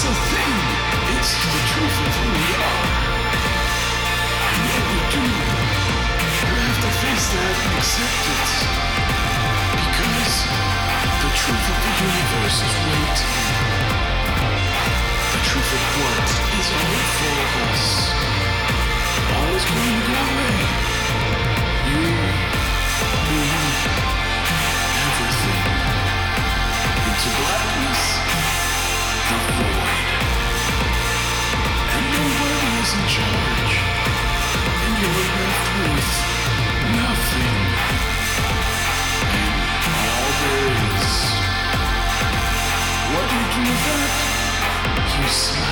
a thing. It's the truth of who we are. And what we do, we have to face that and accept it. Because the truth of the universe is waiting. The truth of what is all for us. All is going to go away. You, me, everything. Into blackness, the void. And nobody is in charge. And you're left with nothing. And all there is. What do you do with that? You sleep.